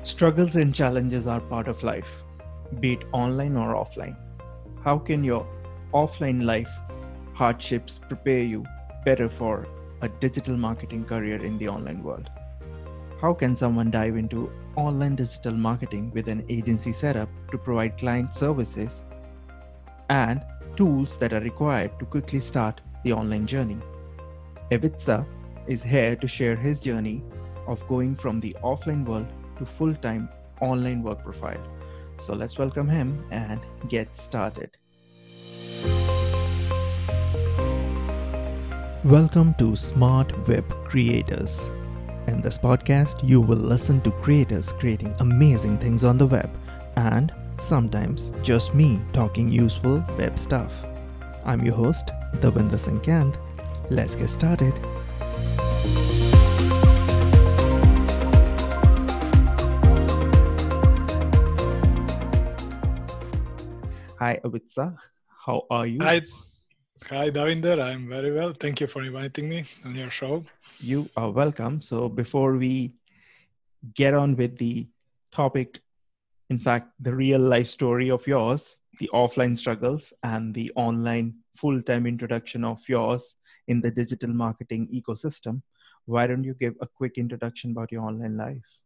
Struggles and challenges are part of life, be it online or offline. How can your offline life hardships prepare you better for a digital marketing career in the online world? How can someone dive into online digital marketing with an agency setup to provide client services and tools that are required to quickly start the online journey? Evitsa is here to share his journey of going from the offline world to full-time online work profile. So let's welcome him and get started. Welcome to Smart Web Creators. In this podcast, you will listen to creators creating amazing things on the web and sometimes just me talking useful web stuff. I'm your host, Davinder Singh Kanth. Let's get started. Hi, Avitsa. How are you? Hi, Davinder. I'm very well. Thank you for inviting me on your show. You are welcome. So before we get on with the topic, in fact, the real life story of yours, the offline struggles and the online full-time introduction of yours in the digital marketing ecosystem, why don't you give a quick introduction about your online life?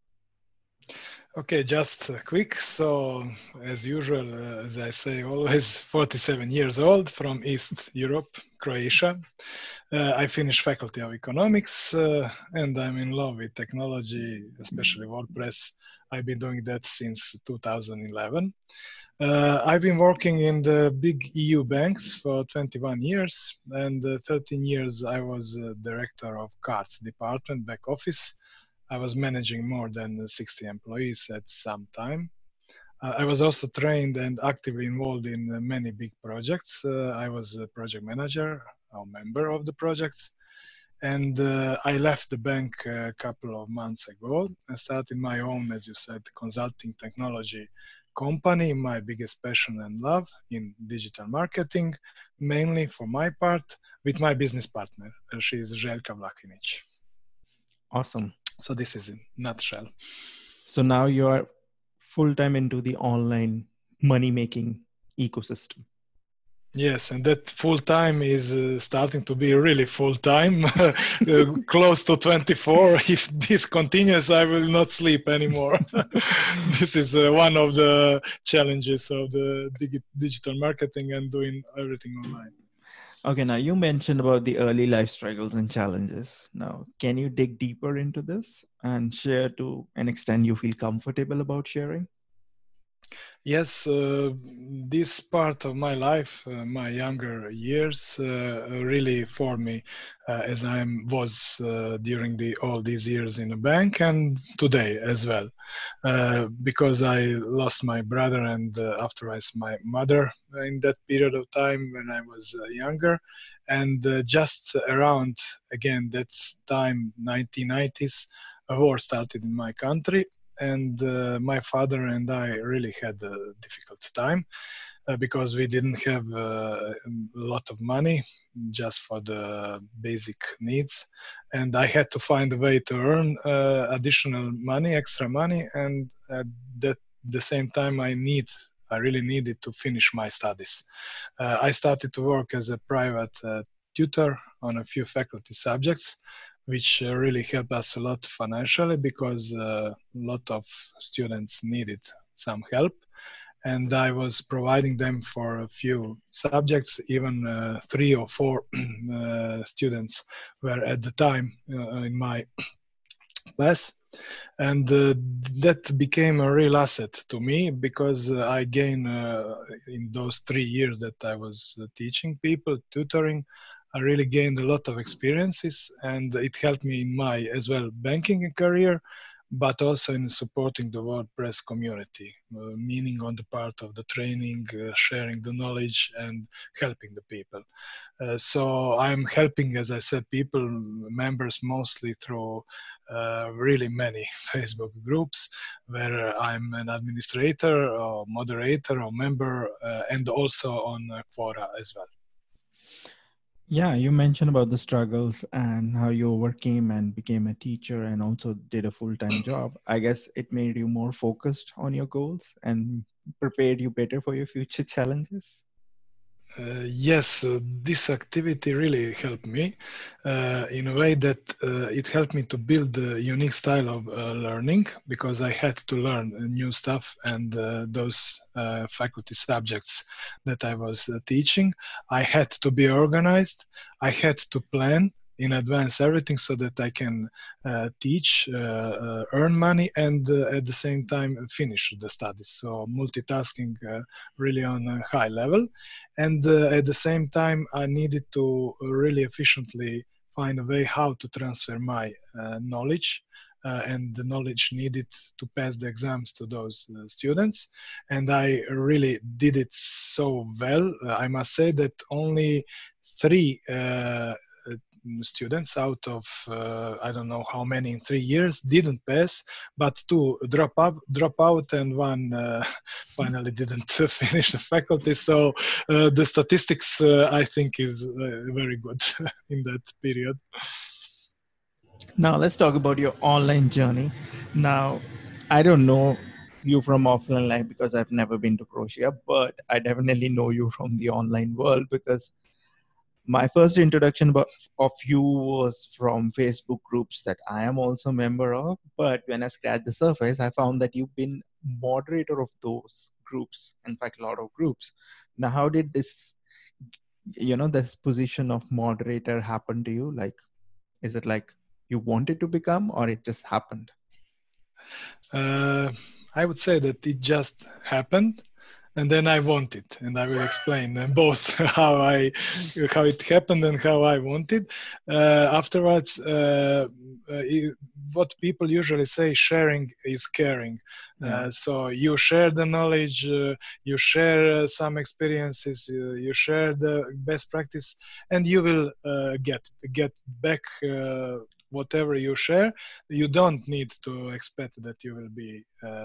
Okay, just quick. So, as usual, as I say, always 47 years old from East Europe, Croatia. I finished Faculty of Economics and I'm in love with technology, especially WordPress. I've been doing that since 2011. I've been working in the big EU banks for 21 years, and 13 years I was director of cards department, back office. I was managing more than 60 employees at some time. I was also trained and actively involved in many big projects. I was a project manager, a member of the projects, and I left the bank a couple of months ago and started my own, as you said, consulting technology company, my biggest passion and love in digital marketing, mainly for my part, with my business partner. She is Željka Vlahinić. Awesome. So this is in nutshell. So now you are full-time into the online money-making ecosystem. Yes, and that full time is starting to be really full time, close to 24. If this continues, I will not sleep anymore. This is one of the challenges of the digital marketing and doing everything online. Okay, now you mentioned about the early life struggles and challenges. Now, can you dig deeper into this and share to an extent you feel comfortable about sharing? Yes, this part of my life, my younger years, really formed me as I was during all these years in the bank and today as well. Because I lost my brother and afterwards my mother in that period of time when I was younger. And just around, again, that time, 1990s, a war started in my country and my father and I really had a difficult time because we didn't have a lot of money just for the basic needs, and I had to find a way to earn additional money, extra money, and at the same time I really needed to finish my studies. I started to work as a private tutor on a few faculty subjects, which really helped us a lot financially because a lot of students needed some help. And I was providing them for a few subjects, even 3 or 4 students were at the time in my class. And that became a real asset to me because I gained in those 3 years that I was teaching people, tutoring, I really gained a lot of experiences, and it helped me in my as well banking career, but also in supporting the WordPress community, meaning on the part of the training, sharing the knowledge, and helping the people. So I'm helping, as I said, people, members mostly through really many Facebook groups where I'm an administrator or moderator or member, and also on Quora as well. Yeah, you mentioned about the struggles and how you overcame and became a teacher and also did a full-time job. I guess it made you more focused on your goals and prepared you better for your future challenges. Yes, this activity really helped me in a way that it helped me to build a unique style of learning because I had to learn new stuff and those faculty subjects that I was teaching. I had to be organized. I had to plan in advance everything so that I can teach, earn money, and at the same time finish the studies. So multitasking really on a high level, and at the same time I needed to really efficiently find a way how to transfer my knowledge and the knowledge needed to pass the exams to those students, and I really did it so well. I must say that only three students out of I don't know how many in 3 years didn't pass, but two drop out, and one finally didn't finish the faculty. So the statistics I think is very good in that period. Now let's talk about your online journey. Now, I don't know you from offline life because I've never been to Croatia, but I definitely know you from the online world because my first introduction of you was from Facebook groups that I am also a member of. But when I scratched the surface, I found that you've been moderator of those groups. In fact, a lot of groups. Now, how did this position of moderator happen to you? Like, is it like you wanted to become, or it just happened? uh, I would say that it just happened, and then I want it, and I will explain both how it happened and how I want it. Afterwards, what people usually say, sharing is caring. Yeah. So you share the knowledge, you share some experiences, you share the best practice, and you will get back. Whatever you share, you don't need to expect that you will be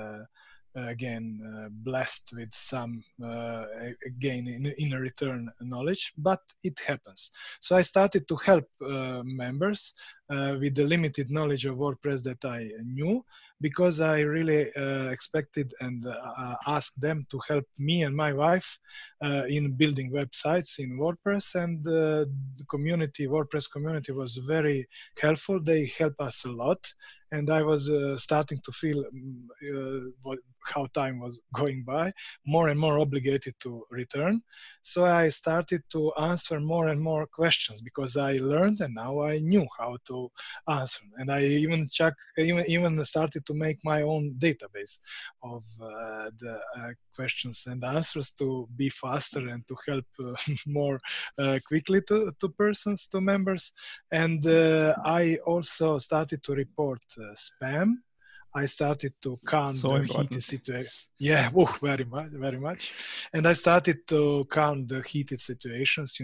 again blessed with some again in a return knowledge, but it happens. So I started to help members with the limited knowledge of WordPress that I knew, because I really expected and asked them to help me and my wife in building websites in WordPress, and the community, WordPress community, was very helpful. They helped us a lot, and I was starting to feel how time was going by, more and more obligated to return. So I started to answer more and more questions because I learned and now I knew how to answer. And I even started to make my own database of the questions and answers to be faster and to help more quickly to persons, to members. And I also started to report spam. I started to count So the heated important. situation. Yeah, very much, very much. And I started to count the heated situations.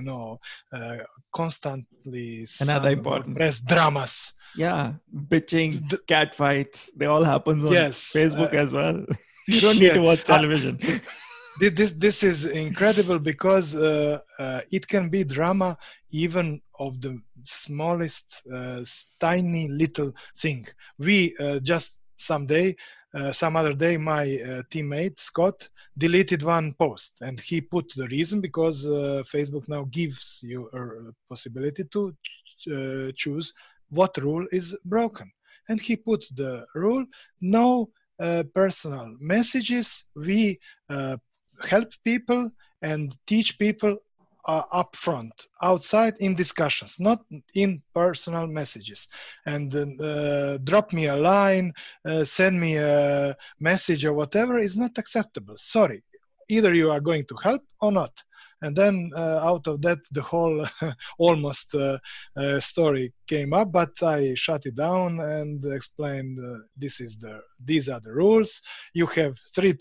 Constantly Another some important. WordPress dramas. Yeah, bitching, The, cat fights, they all happens on yes, Facebook as well. You don't need yeah. to watch television. This is incredible because it can be drama even of the smallest tiny little thing. We just some other day, my teammate Scott deleted one post, and he put the reason because Facebook now gives you a possibility to choose what rule is broken, and he put the rule: no personal messages. We help people and teach people up front, outside, in discussions, not in personal messages. And drop me a line, send me a message or whatever is not acceptable. Sorry, either you are going to help or not. And then out of that, the whole almost story came up, but I shut it down and explained these are the rules. You have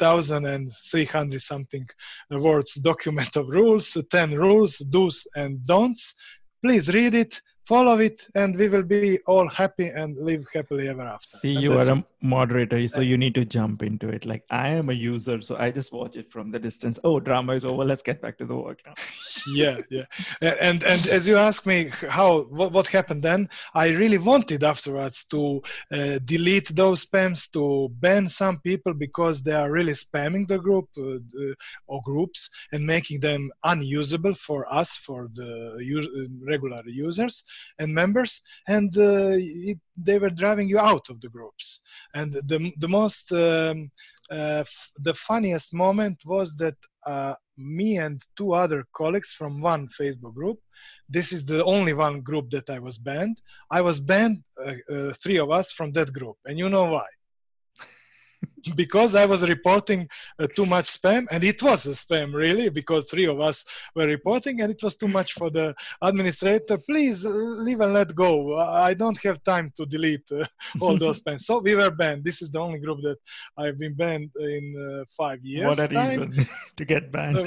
3,300 something words document of rules, 10 rules, do's and don'ts. Please read it, follow it, and we will be all happy and live happily ever after. See, And you are that's a it. moderator, so you need to jump into it. Like I am a user, so I just watch it from the distance. Oh, drama is over. Let's get back to the work now. Yeah. And as you ask me how what happened then, I really wanted afterwards to delete those spams, to ban some people because they are really spamming the group or groups and making them unusable for us, for the regular users and members, and they were driving you out of the groups. And the most the funniest moment was that me and two other colleagues from one Facebook group. This is the only one group that I was banned. I was banned, three of us from that group. And you know why? Because I was reporting too much spam, and it was a spam really, because three of us were reporting, and it was too much for the administrator. Please leave and let go. I don't have time to delete all those spams. So we were banned. This is the only group that I've been banned in 5 What a years time. reason to get banned.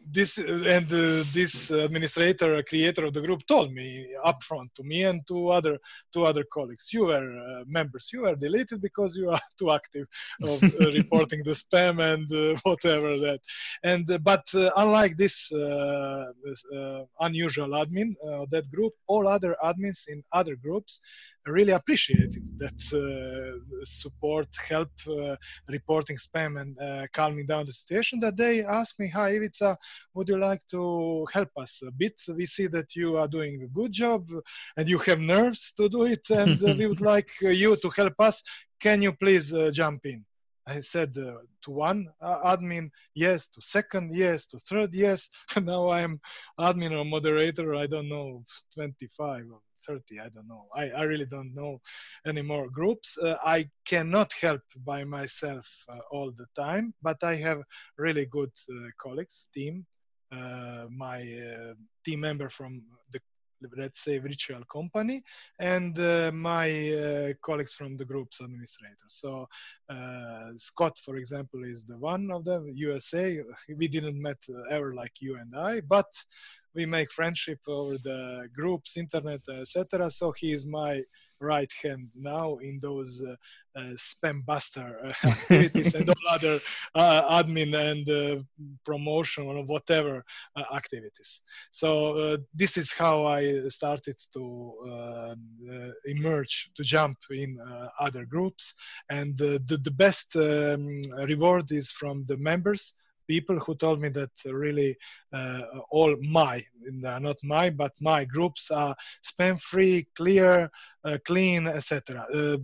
This administrator, creator of the group, told me upfront, to me and two other colleagues, you were members, you were deleted because you are too active of reporting the spam and whatever that. And but unlike this unusual admin that group, all other admins in other groups really appreciated that support, help reporting spam and calming down the situation. That they asked me, "Hi, Ivica, would you like to help us a bit? We see that you are doing a good job and you have nerves to do it, and we would like you to help us. Can you please jump in?" I said to one admin, yes, to second, yes, to third, yes. Now I'm admin or moderator, I don't know, 25 or 30, I don't know. I really don't know any more groups. I cannot help by myself all the time, but I have really good colleagues, team. My team member from the, let's say, virtual company, and my colleagues from the group's administrator. So Scott, for example, is the one of them, USA. We didn't met ever like you and I, but we make friendship over the groups, internet, etc. So he is my right hand now in those spam buster activities and all other admin and promotion or whatever activities. So this is how I started to emerge, to jump in other groups. And the best reward is from the members, people who told me that really all my, not my, but my groups are spam free, clear, clean, etc.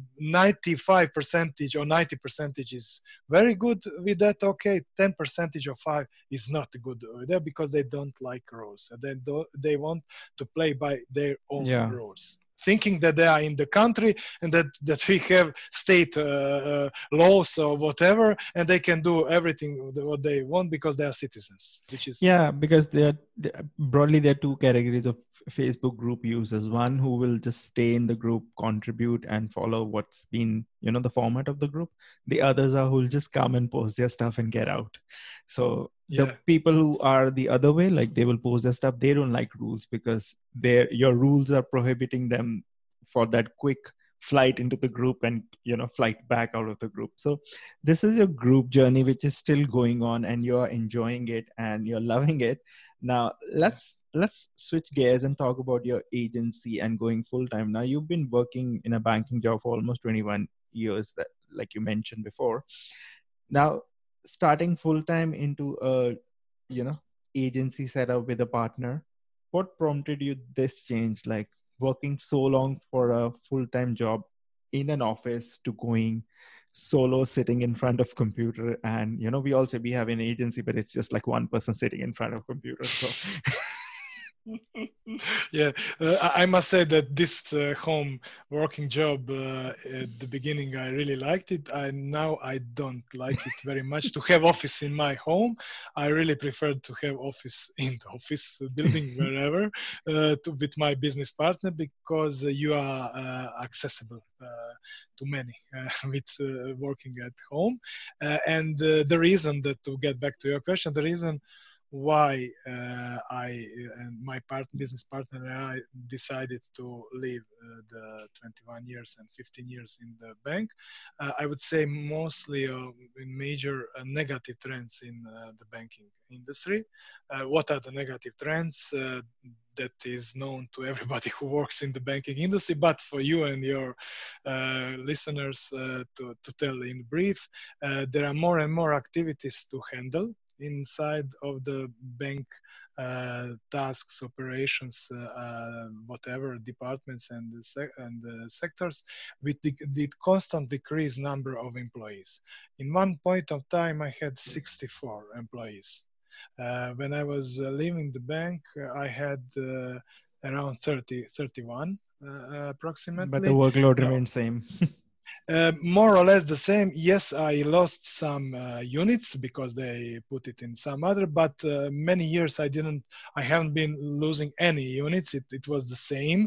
95 percentage or 90 percentage is very good with that. Okay, 10 percentage of 5 is not good with that because they don't like rules. They want to play by their own rules, thinking that they are in the country and that we have state laws or whatever, and they can do everything what they want because they are citizens, which is because broadly there are two categories of Facebook group users. One who will just stay in the group, contribute, and follow what's been the format of the group. The others are who will just come and post their stuff and get out. So the people who are the other way, like they will post their stuff, they don't like rules because your rules are prohibiting them for that quick flight into the group and flight back out of the group. So this is your group journey, which is still going on, and you're enjoying it and you're loving it. Now let's switch gears and talk about your agency and going full time. Now you've been working in a banking job for almost 21 years, that like you mentioned before. Now starting full time into a agency setup with a partner, what prompted you this change, like working so long for a full-time job in an office to going solo, sitting in front of computer? And we all say we have an agency, but it's just like one person sitting in front of computer. So I must say that this home working job at the beginning I really liked it. Now I don't like it very much to have office in my home. I really prefer to have office in the office building wherever with my business partner, because you are accessible to many with working at home. And the reason that, to get back to your question, the reason why I and my business partner and I decided to leave the 21 years and 15 years in the bank. I would say mostly in major negative trends in the banking industry. What are the negative trends? That is known to everybody who works in the banking industry, but for you and your listeners to tell in brief, there are more and more activities to handle inside of the bank, tasks, operations, whatever departments and the sectors, with the constant decrease number of employees. In one point of time, I had 64 employees. When I was leaving the bank, I had around 30, 31 But the approximately. workload Uh, remains same. More or less the same. Yes, I lost some units because they put it in some other, but many years I haven't been losing any units. It was the same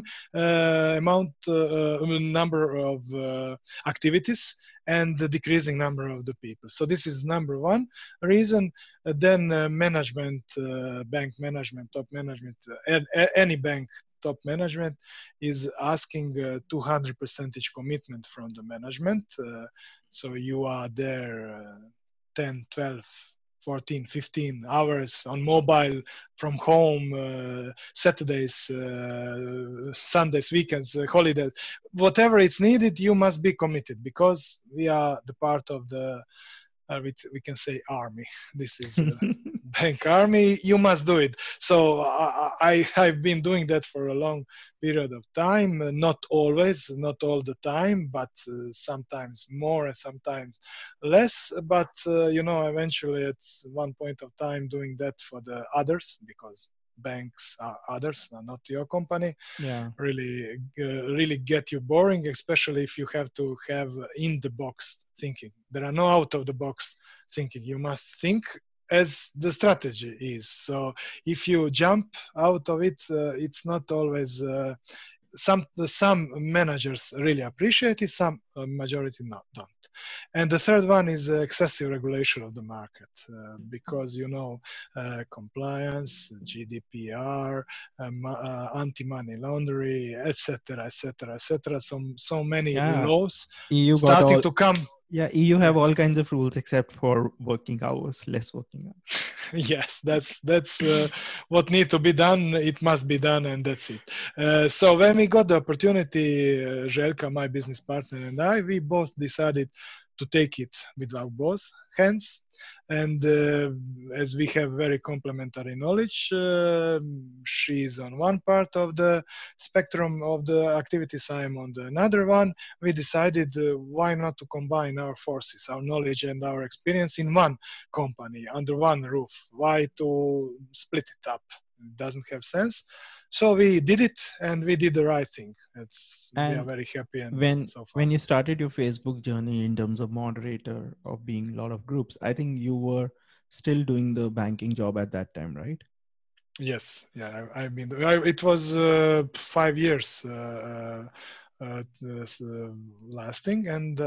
number of activities and the decreasing number of the people. So this is number one reason. Then management, bank management, top management, any bank top management is asking 200 percentage commitment from the management. So you are there 10, 12, 14, 15 hours on mobile from home, Saturdays, Sundays, weekends, holidays, whatever it's needed, you must be committed because we are the part of the we can say army. This is bank army. You must do it. So I've been doing that for a long period of time. Not always, not all the time, but sometimes more and sometimes less. But eventually at one point of time, doing that for the others because banks are others, are not your company, Yeah. really get you boring, especially if you have to have in the box thinking. There are no out of the box thinking. You must think as the strategy is. So if you jump out of it, it's not always. Some managers really appreciate it, some majority not don't. And the third one is excessive regulation of the market, because compliance, GDPR, anti-money laundering, etc., etc., etc. So many Yeah. laws EU got starting all. to come. Yeah, EU Yeah. have all kinds of rules except for working hours, less working hours. Yes, that's what need to be done. It must be done, and that's it. So when we got the opportunity, Željka, my business partner, and I, we both decided to take it with our both hands. And as we have very complementary knowledge, she's on one part of the spectrum of the activities, I'm on the another one. We decided why not to combine our forces, our knowledge and our experience in one company under one roof. Why to split it up? It doesn't have sense. So we did it, and we did the right thing. We are And very happy, and when so far. when you started your Facebook journey in terms of moderator of being a lot of groups, I think you were still doing the banking job at that time, right? Yes, yeah, I've been. It was 5 years lasting, and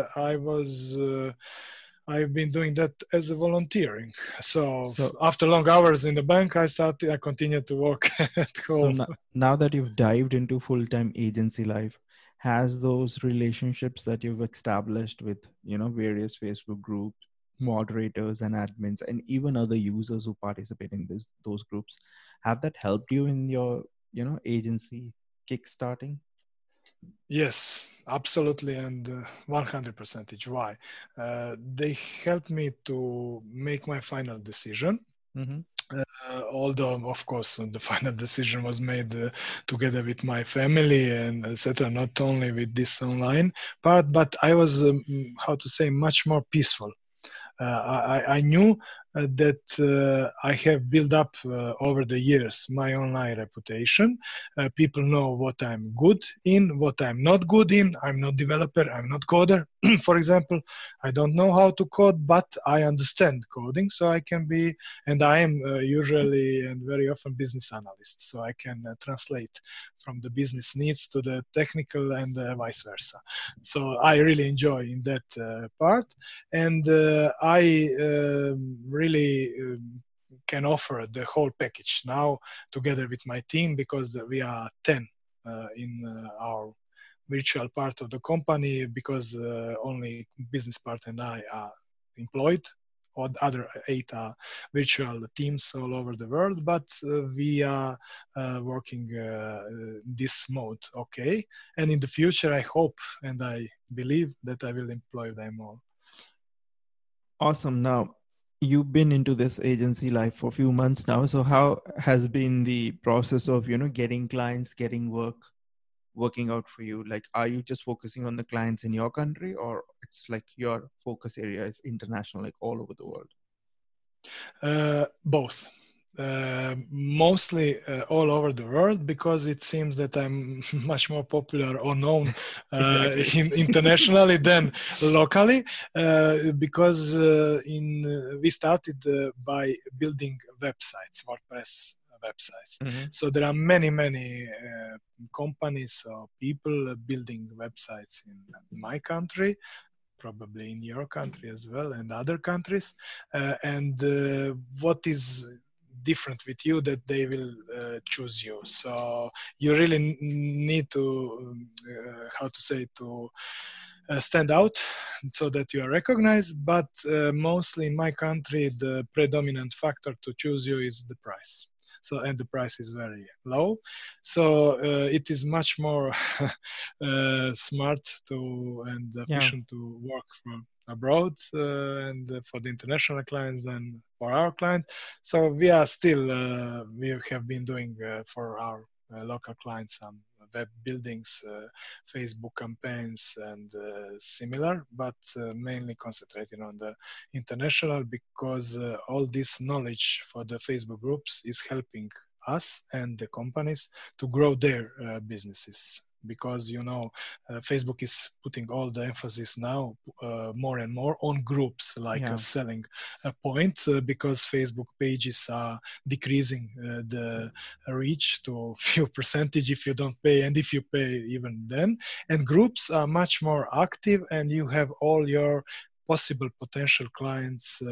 I've been doing that as a volunteering. So So after long hours in the bank, I continued to work at so home. now that you've dived into full-time agency life, has those relationships that you've established with, various Facebook groups, moderators and admins, and even other users who participate in those groups, have that helped you in your, agency kickstarting? Yes, absolutely, and 100%. Why? They helped me to make my final decision. Mm-hmm. Although, of course, the final decision was made together with my family and etc. Not only with this online part, but I was, how to say, much more peaceful. I knew that I have built up over the years my online reputation. People know what I'm good in, what I'm not good in. I'm not developer, I'm not coder. For example, I don't know how to code, but I understand coding, so I can be, and I am usually and very often business analyst, so I can translate from the business needs to the technical and vice versa. So I really enjoy in that part, and I really can offer the whole package now together with my team, because we are 10 in our virtual part of the company, because only business partner and I are employed. Or the other 8 are virtual teams all over the world, but we are working this mode, okay. And in the future, I hope and I believe that I will employ them all. Awesome. Now, you've been into this agency life for a few months now. So how has been the process of, getting clients, getting work working out for you? Like, are you just focusing on the clients in your country, or it's like your focus area is international, like all over the world? Both. Mostly all over the world, because it seems that I'm much more popular or known Exactly. internationally than locally, because we started by building websites, WordPress websites. Mm-hmm. So there are many companies or people building websites in my country, probably in your country as well, and other countries. And what is different with you, that they will choose you. So you really need to how to say, to stand out so that you are recognized. But mostly in my country, the predominant factor to choose you is the price. So, and the price is very low, so it is much more smart to and Yeah. efficient to work from abroad and for the international clients than for our clients. So we are still we have been doing for our local clients some web buildings, Facebook campaigns, and similar, but mainly concentrating on the international, because all this knowledge for the Facebook groups is helping us and the companies to grow their businesses. Because Facebook is putting all the emphasis now more and more on groups, like a Yeah. selling point, because Facebook pages are decreasing the reach to few percentage if you don't pay, and if you pay, even then. And groups are much more active, and you have all your possible potential clients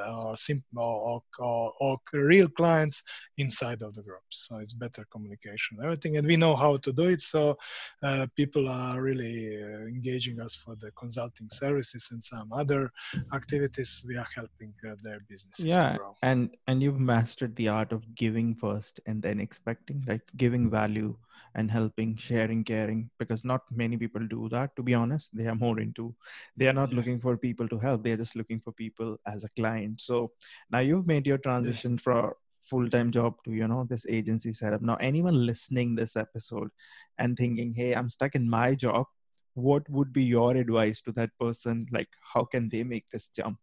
or real clients inside of the groups. So it's better communication, everything, and we know how to do it. So people are really engaging us for the consulting services and some other activities. We are helping their businesses to Yeah, grow. and you've mastered the art of giving first and then expecting, like giving value and helping, sharing, caring, because not many people do that, to be honest. They are more into, they are not Yeah, looking for people to help, they're just looking for people as a client. So now you've made your yeah. transition from a full-time job to, this agency setup. Now, anyone listening this episode and thinking, hey, I'm stuck in my job, what would be your advice to that person? Like, how can they make this jump?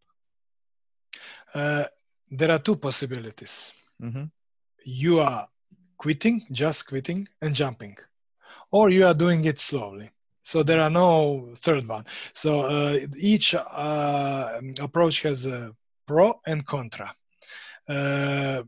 Uh, there are two possibilities. Mm-hmm. You are quitting, just quitting, and jumping, or you are doing it slowly. So there are no third one. So each approach has a pro and contra. Uh,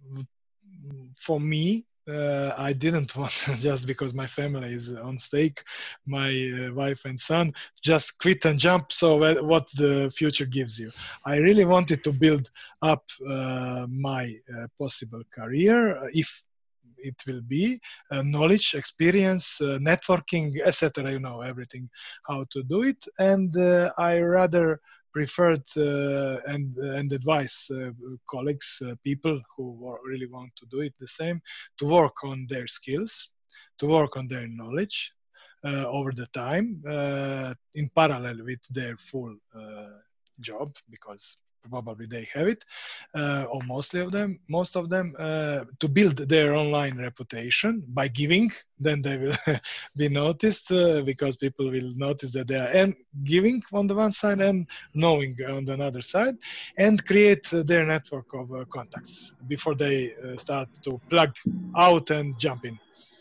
for me, I didn't want, just because my family is on stake, my wife and son, just quit and jump. So what the future gives you? I really wanted to build up my possible career, if it will be knowledge, experience, networking, etc. Everything how to do it, and I rather preferred and advise colleagues, people who really want to do it the same, to work on their skills, to work on their knowledge over the time, in parallel with their full job, because probably they have it, or most of them, to build their online reputation by giving. Then they will be noticed, because people will notice that they are giving on the one side and knowing on the other side, and create their network of contacts before they start to plug out and jump in.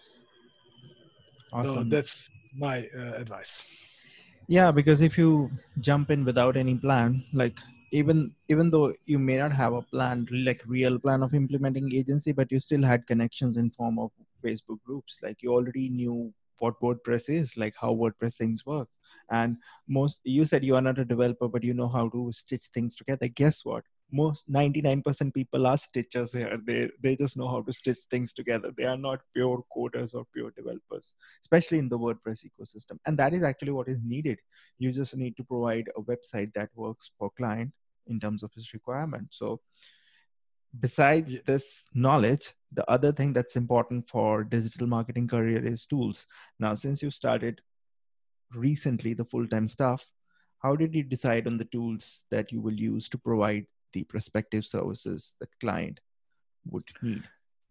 So Awesome. that's my advice. Yeah, because if you jump in without any plan, like even though you may not have a plan, like real plan of implementing agency, but you still had connections in form of Facebook groups. Like you already knew what WordPress is, like how WordPress things work. And most, you said you are not a developer, but you know how to stitch things together. Guess what? most 99% people are stitchers here. They just know how to stitch things together. They are not pure coders or pure developers, especially in the WordPress ecosystem. And that is actually what is needed. You just need to provide a website that works for client in terms of his requirement. So besides this knowledge, the other thing that's important for digital marketing career is tools. Now, since you started recently the full-time stuff, how did you decide on the tools that you will use to provide the prospective services that client would need?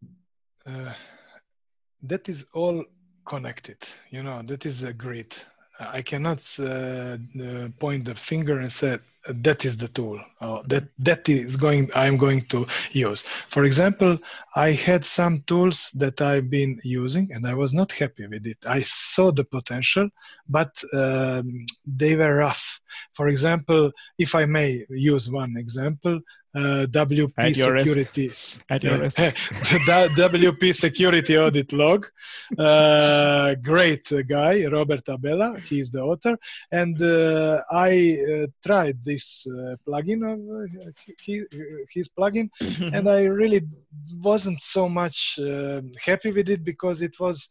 That is all connected. That is a great. I cannot point the finger and say that is the tool. That is going. I'm going to use. For example, I had some tools that I've been using, and I was not happy with it. I saw the potential, but they were rough. For example, if I may use one example, WP At your Security. risk. At your risk. WP Security Audit Log. Great guy, Robert Abela. He's the author. And I tried this plugin of his plugin, and I really wasn't so much happy with it because it was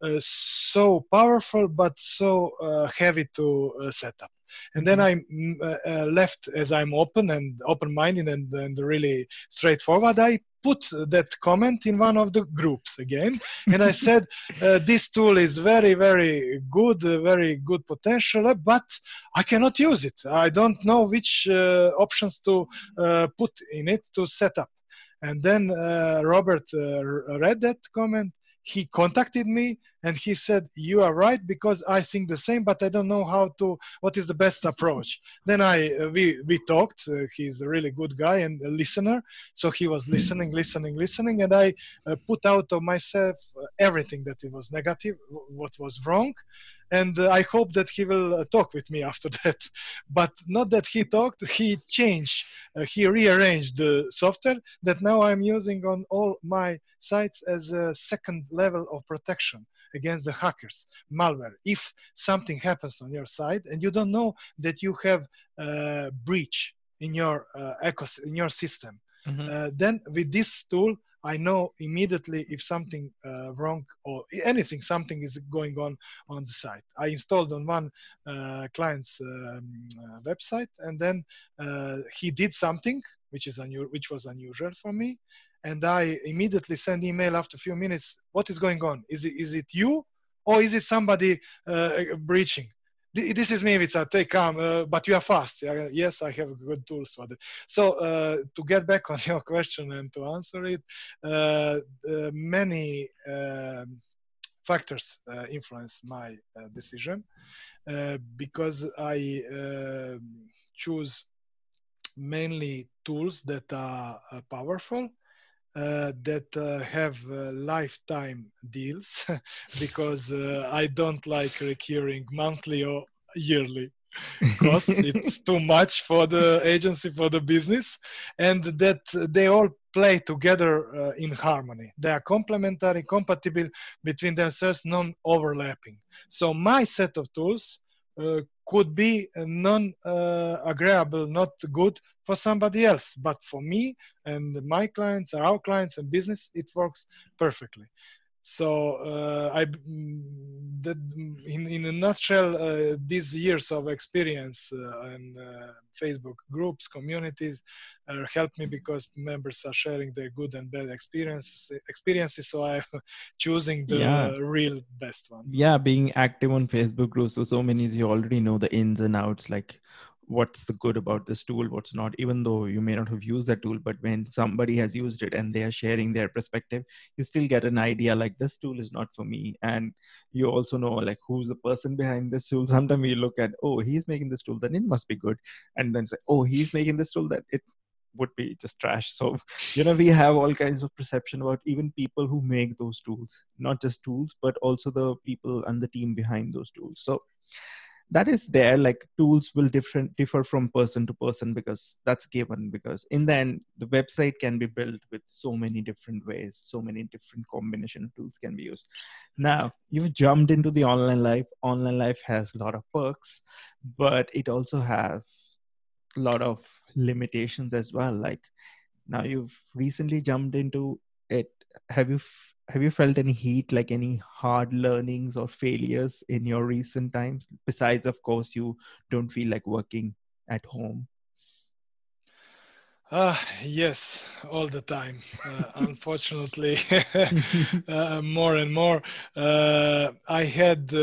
so powerful but so heavy to set up. And then I left, as I'm open-minded and really straightforward. I put that comment in one of the groups again, and I said, this tool is very, very good potential, but I cannot use it. I don't know which options to put in it to set up. And then Robert read that comment. He contacted me and he said, you are right, because I think the same, but I don't know what is the best approach. Then we talked. He's a really good guy and a listener. So he was listening, and I put out of myself everything that it was negative, what was wrong. And I hope that he will talk with me after that. But not that he talked, he changed, he rearranged the software that now I'm using on all my sites as a second level of protection against the hackers, malware. If something happens on your site and you don't know that you have a breach in your in your system, then with this tool, I know immediately if something wrong or something is going on the site. I installed on one client's website, and then he did something which was unusual for me, and I immediately send email after a few minutes. What is going on? Is it you, or is it somebody breaching? This is me, Ivica. Take calm, but you are fast. Yes, I have good tools for that. So to get back on your question and to answer it, many factors influence my decision because I choose mainly tools that are powerful, that have lifetime deals because I don't like recurring monthly or yearly costs. It's too much for the agency, for the business, and that they all play together in harmony. They are complementary, compatible between themselves, non-overlapping. So my set of tools could be non-agreeable, not good for somebody else, but for me and my clients, our clients and business, it works perfectly. So in a nutshell, these years of experience in Facebook groups, communities, helped me because members are sharing their good and bad experiences. So I'm choosing the real best one. Yeah, being active on Facebook groups, so many, you already know the ins and outs, like what's the good about this tool, what's not, even though you may not have used that tool, but when somebody has used it and they are sharing their perspective, you still get an idea like this tool is not for me. And you also know like who's the person behind this tool. Sometimes you look at, oh, he's making this tool, then it must be good. And then say, oh, he's making this tool, that it would be just trash. So we have all kinds of perception about even people who make those tools, not just tools, but also the people and the team behind those tools. So that is there, like tools will differ from person to person, because that's given, because in the end the website can be built with so many different ways, so many different combination of tools can be used. Now you've jumped into the online life. Online life has a lot of perks, but it also has a lot of limitations as well. Like now you've recently jumped into it. Have you felt any heat, like any hard learnings or failures in your recent times? Besides, of course, you don't feel like working at home. Yes, all the time. Unfortunately, more and more. I had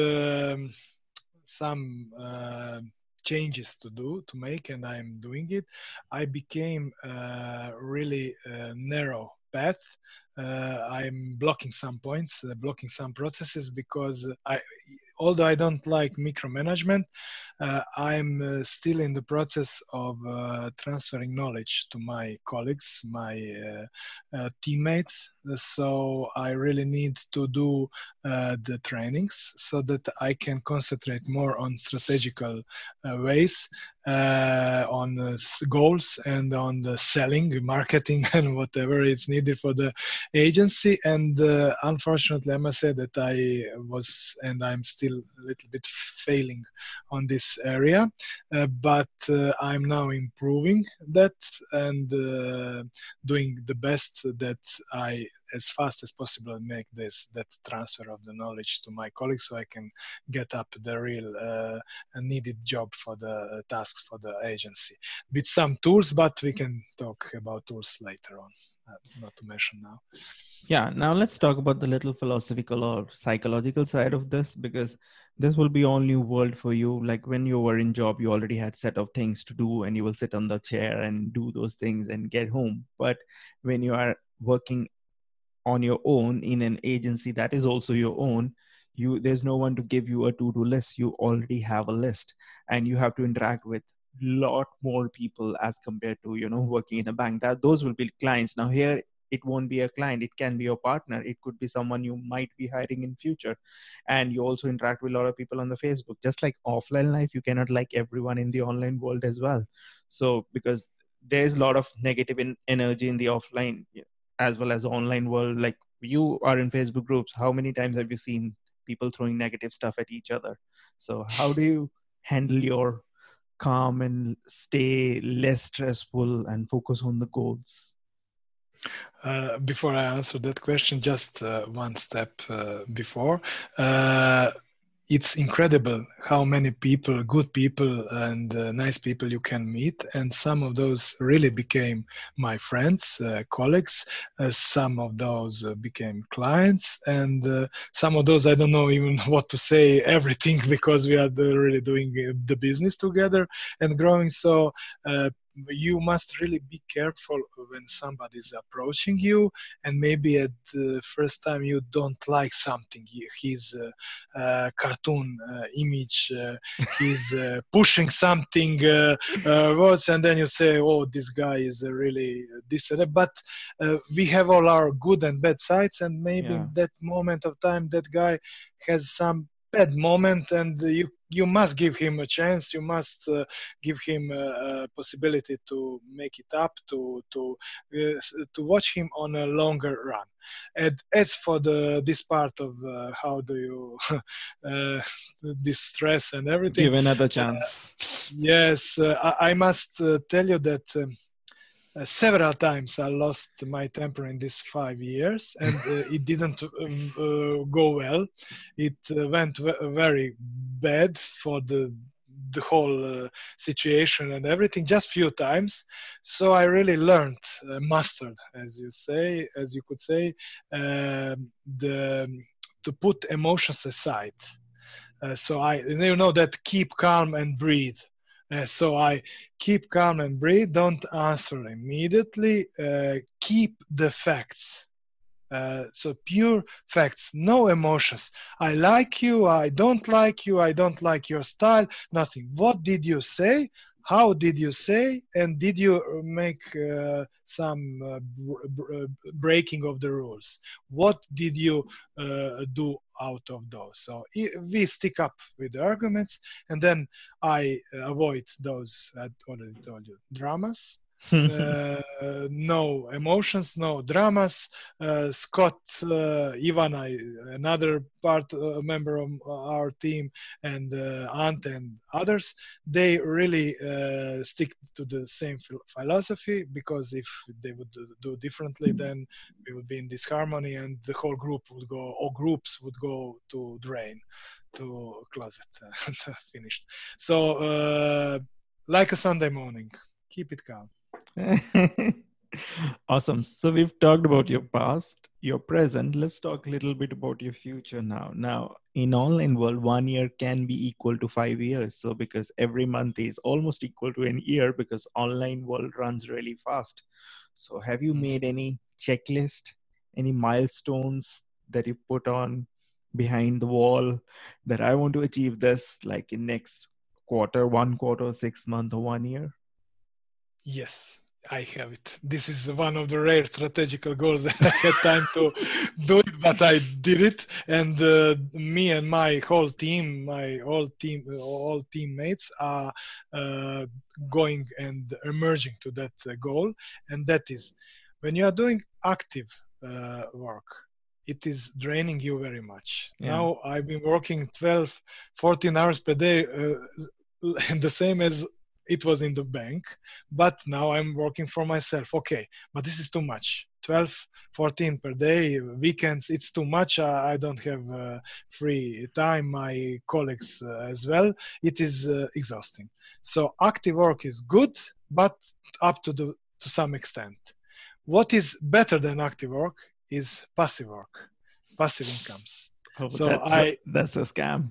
some changes to do to make, and I'm doing it. I became really narrow path. I'm blocking some points, blocking some processes because although I don't like micromanagement, I'm still in the process of transferring knowledge to my colleagues, my teammates. So I really need to do the trainings so that I can concentrate more on strategical ways, on goals, and on the selling, marketing, and whatever is needed for the agency. And unfortunately, I must say that I was and I'm still a little bit failing on this area, but I'm now improving that and doing the best that I as fast as possible make this that transfer of the knowledge to my colleagues so I can get up the real needed job for the tasks for the agency with some tools, but we can talk about tools later on, not to mention now. Yeah, now let's talk about the little philosophical or psychological side of this, because this will be all new world for you. Like when you were in job, you already had set of things to do and you will sit on the chair and do those things and get home. But when you are working on your own in an agency that is also your own, there's no one to give you a to-do list. You already have a list and you have to interact with lot more people as compared to working in a bank. That those will be clients. Now here it won't be a client, it can be your partner, it could be someone you might be hiring in future. And you also interact with a lot of people on the Facebook. Just like offline life, you cannot like everyone in the online world as well. So because there's a lot of negative energy in the offline as well as online world. Like you are in Facebook groups, how many times have you seen people throwing negative stuff at each other? So how do you handle your calm and stay less stressful and focus on the goals? Before I answer that question, just one step before. Uh, it's incredible how many people, good people, and nice people you can meet. And some of those really became my friends, colleagues. Some of those became clients. And some of those, I don't know even what to say, everything, because we are really doing the business together and growing. So you must really be careful when somebody is approaching you, and maybe at the first time you don't like something, his cartoon image, he's pushing something words, and then you say, oh, this guy is really this and that. But we have all our good and bad sides, and maybe Yeah. in that moment of time that guy has some bad moment, and you must give him a chance. You must give him a possibility to make it up, to watch him on a longer run. And as for this part of how do you this stress and everything, Give another uh, chance. yes, I must tell you that. Several times I lost my temper in these 5 years, and it didn't go well. It went very bad for the whole situation and everything. Just few times, so I really learned, mastered, as you could say, the to put emotions aside. So that keep calm and breathe. So I keep calm and breathe. Don't answer immediately. Keep the facts. So pure facts, no emotions. I like you, I don't like you, I don't like your style, nothing. What did you say? How did you say? And did you make some breaking of the rules? What did you do out of those? So we stick up with the arguments, and then I avoid those, I already told you, dramas. No emotions, no dramas. Scott, Ivana, another member of our team, and Ant and others, they really stick to the same philosophy, because if they would do differently, then we would be in disharmony, and the whole group would go, or groups would go to drain, to closet, and finished. So, like a Sunday morning, keep it calm. Awesome. So we've talked about your past, your present. Let's talk a little bit about your future now. Now, in online world, 1 year can be equal to 5 years. So because every month is almost equal to an year, because online world runs really fast. So have you made any checklist, any milestones that you put on behind the wall that I want to achieve this like in next quarter, 1 quarter, 6 month, or 1 year? Yes, I have it. This is one of the rare strategical goals that I had time to do it, but I did it. And me and my whole team, all teammates are uh, going and emerging to that goal. And that is, when you are doing active work, it is draining you very much. Yeah. Now I've been working 12, 14 hours per day, the same as it was in the bank, but now I'm working for myself. Okay, but this is too much. 12, 14 per day, weekends, it's too much. I don't have free time, my colleagues as well. It is exhausting. So active work is good, but up to some extent. What is better than active work is passive work, passive incomes. Oh, So I that's a scam.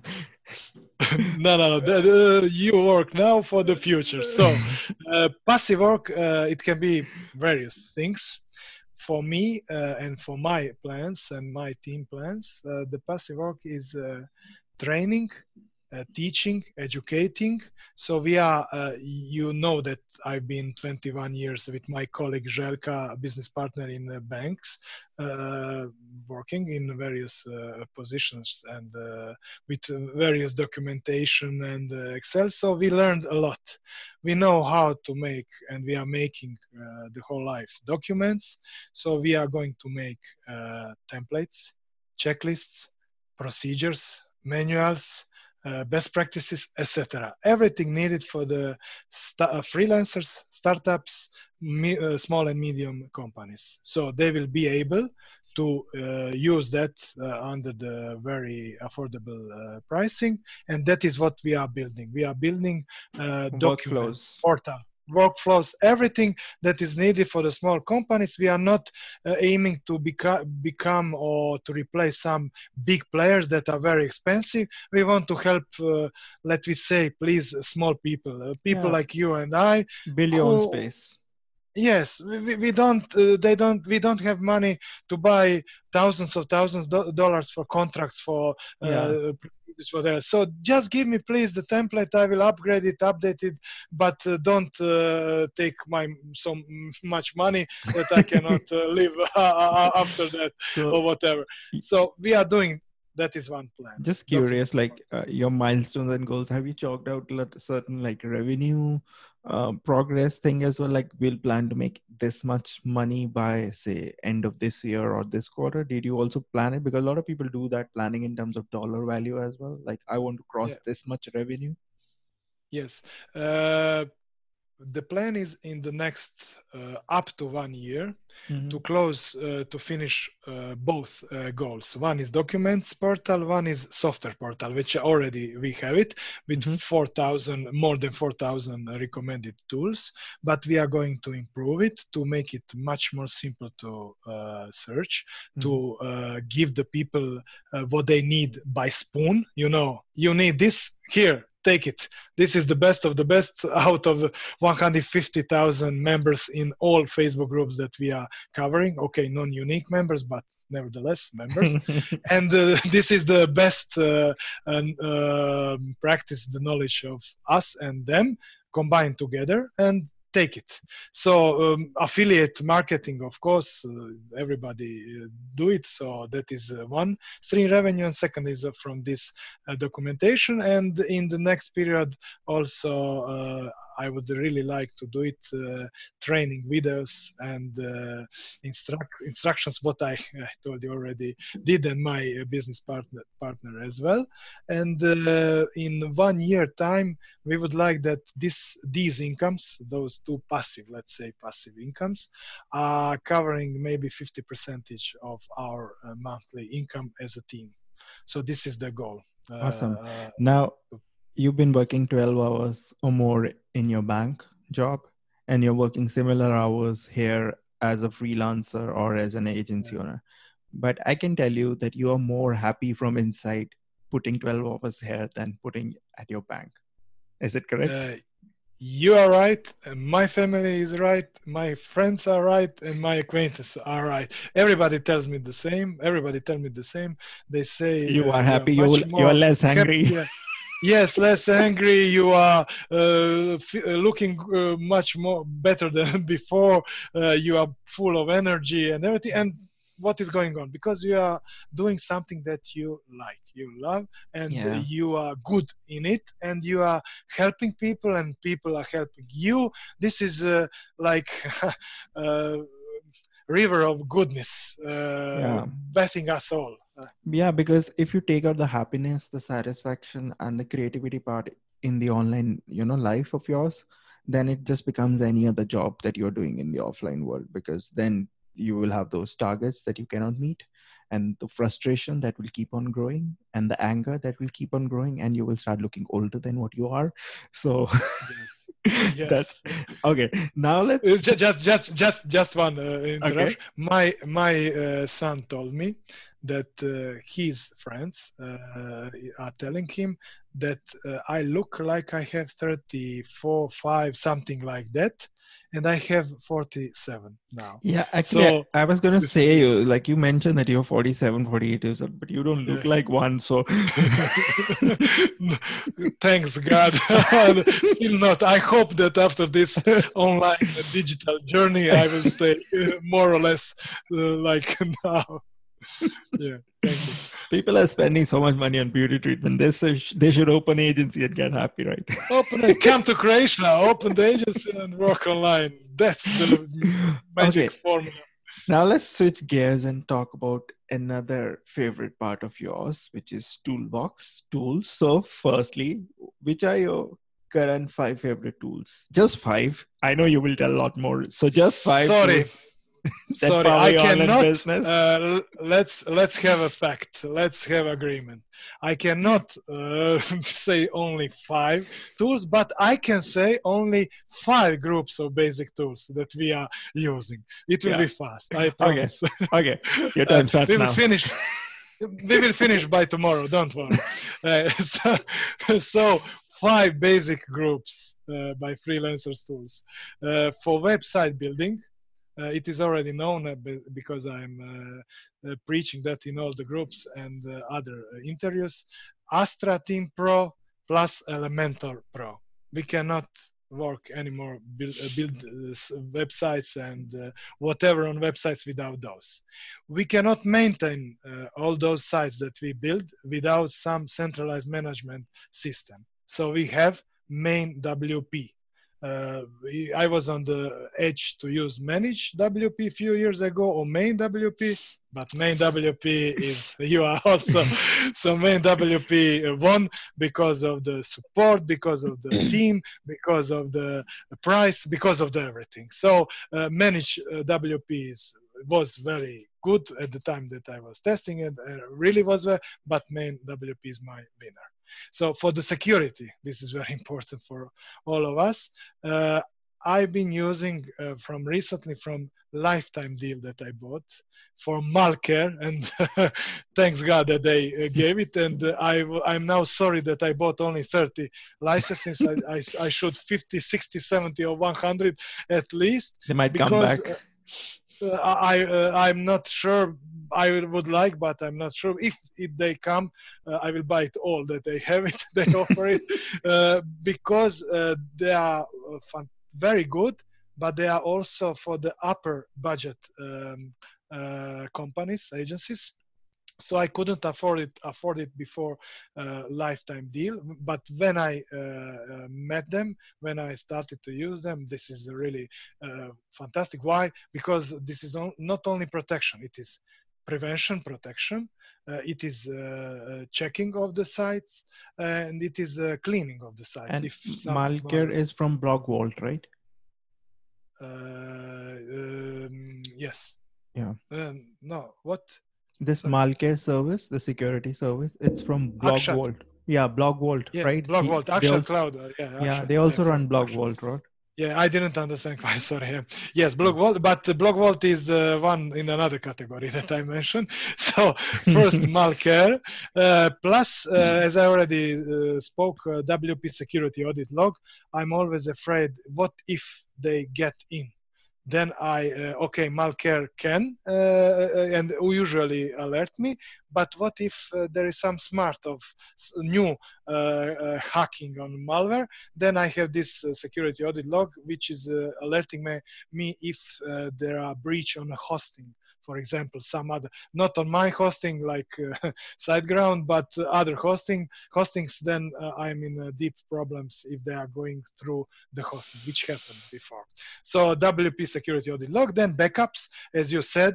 no. You work now for the future. So, passive work, it can be various things. For me and for my plans and my team plans, the passive work is training, teaching, educating. So we are, you know that I've been 21 years with my colleague Željka, a business partner in banks, working in various positions and with various documentation and Excel. So we learned a lot. We know how to make, and we are making the whole life documents. So we are going to make templates, checklists, procedures, manuals, best practices, etc. Everything needed for the freelancers, startups, small and medium companies. So they will be able to use that under the very affordable pricing, and that is what we are building. We are building documents, Workflows. portal, workflows, everything that is needed for the small companies. We are not aiming to become or to replace some big players that are very expensive. We want to help, let me say, please, small people, people Yeah. like you and I, Build your own who, space. yes, we don't, we don't have money to buy thousands of dollars for contracts for Yeah. this, whatever. So just give me please the template. I will upgrade it, update it, but don't take my so much money that I cannot live after that So or whatever. So we are doing. That is one plan. just curious, Documents. like your milestones and goals, have you chalked out certain like revenue progress thing as well? Like we'll plan to make this much money by say end of this year or this quarter. Did you also plan it? Because a lot of people do that planning in terms of dollar value as well. Like I want to Yeah. cross this much revenue. Yes. The plan is in the next up to 1 year to close, to finish both goals. One is documents portal, one is software portal, which already we have it with 4,000, more than 4,000 recommended tools, but we are going to improve it to make it much more simple to search, to give the people what they need by spoon. You know, you need this here, take it. This is the best of the best out of 150,000 members in all Facebook groups that we are covering. Okay, non-unique members, but nevertheless members. And this is the best practice, the knowledge of us and them combined together, and take it. So affiliate marketing, of course, everybody do it. So that is one stream revenue, and second is from this documentation. And in the next period, also I would really like to do it, training videos and instructions, what I told you already did, and my business partner as well. And in 1 year time, we would like that these incomes, those two passive, let's say passive incomes, are covering maybe 50 percentage of our monthly income as a team. So this is the goal. Awesome. Now, you've been working 12 hours or more in your bank job, and you're working similar hours here as a freelancer or as an agency owner. But I can tell you that you are more happy from inside putting 12 hours here than putting at your bank. Is it correct? You are right. My family is right. My friends are right, and my acquaintances are right. Everybody tells me the same. Everybody tell me the same. They say You are you are happy. much You are more less angry. happy. Yes, less angry. You are looking much more better than before. You are full of energy and everything. And what is going on? Because you are doing something that you like, you love, and Yeah. you are good in it, and you are helping people, and people are helping you. This is like river of goodness, Yeah. bathing us all. Yeah, because if you take out the happiness, the satisfaction, and the creativity part in the online, life of yours, then it just becomes any other job that you're doing in the offline world, because then you will have those targets that you cannot meet, and the frustration that will keep on growing, and the anger that will keep on growing, and you will start looking older than what you are. So Yes. that's Yes. okay. Now let's Just one okay. interruption. My son told me that his friends are telling him that I look like I have 34, 5, something like that, and I have 47 now. Yeah, actually, So I was gonna this is say good. you, like you mentioned that you're 47, 48 years old, but you don't look Yeah. like one. So Thanks God. Still not. I hope that after this online digital journey, I will stay more or less like now. Yeah, thank you. people are spending so much money on beauty treatment. They should open agency and get happy, right? Open and come to Croatia, open the agency and work online. That's the Okay, magic formula. now let's switch gears and talk about another favorite part of yours, which is toolbox tools. So, firstly, which are your current 5 favorite tools? Just five. I know you will tell a lot more. So, just five Sorry, tools that sorry, power I your online cannot. business. Let's have a pact. Let's have agreement. I cannot say only 5 tools, but I can say only 5 groups of basic tools that we are using. It will Yeah. be fast. I Okay. promise. Okay. Your time starts We will now. finish. We will finish by tomorrow. Don't worry. So 5 basic groups by freelancers tools for website building. It is already known because I'm preaching that in all the groups and other interviews. Astra Team Pro plus Elementor Pro. We cannot work anymore, build websites and whatever on websites without those. We cannot maintain all those sites that we build without some centralized management system. So we have main WP. I was on the edge to use manage WP a few years ago or main WP, but main WP is you are also so main WP won because of the support, because of the team, because of the price, because of the everything. So manage WP was very good at the time that I was testing it. Really was, but main WP is my winner. So for the security, this is very important for all of us. I've been using from recently from lifetime deal that I bought for Malcare, and thanks God that they gave it. And I'm now sorry that I bought only 30 licenses. I should 50, 60, 70, or 100 at least, They might come because back. I'm not sure. I would like, but I'm not sure if they come. I will buy it all that they have it. They offer it because they are very good, but they are also for the upper budget companies, agencies. so I couldn't afford it before lifetime deal. But when I met them, when I started to use them, this is really fantastic. Why? Because this is not only protection, it is prevention protection, it is checking of the sites, and it is cleaning of the sites And if some Malcare is from BlockVault, right? yes. Yeah. No, what? This Sorry. Malcare service, the security service, it's from Akshat. BlockVault. Yeah, BlockVault, Yeah, right? BlockVault, They Akshat also, Cloud. Yeah, yeah, Akshat they also from run Akshat. BlockVault, right? Yeah, I didn't understand quite. Sorry. Yeah. Yes, Yeah. BlockVault, but BlockVault is the one in another category that I mentioned. So first, Malcare, plus as I already spoke, WP Security Audit Log. I'm always afraid. What if they get in? Then I okay, Malcare can and usually alert me, but what if there is some smart of new hacking on malware? Then I have this security audit log which is alerting me if there are breach on a hosting, for example, some other, not on my hosting like SiteGround, but other hostings. Then I'm in deep problems if they are going through the hosting, which happened before. So WP security audit log, then backups, as you said.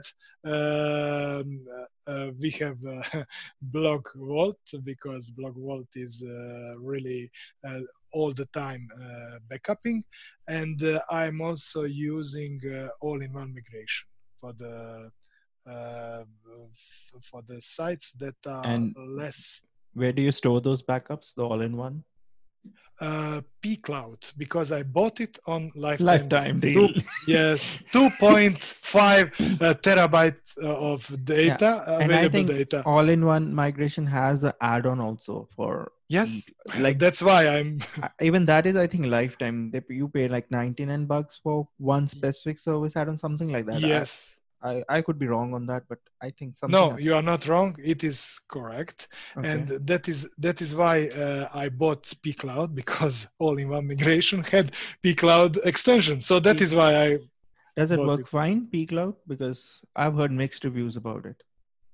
We have Blog Vault because Blog Vault is really all the time backupping, and I'm also using all-in-one migration for the uh, sites that are And less where do you store those backups? The all-in-one? pCloud, because I bought it on lifetime deal. Lifetime deal. Yes, 2.5 terabyte of Yeah. data, And I available think data. all-in-one migration has an add-on also for Yes, like that's why I'm. even that is I think lifetime. You pay like 99 bucks for one specific service add-on, something like that. Yes. I could be wrong on that, but I think something No, like you are not wrong. It is correct, and okay. that is why I bought pCloud because all-in-one migration had pCloud extension. So that P- is why I Does it bought work it. fine, pCloud? Because I've heard mixed reviews about it.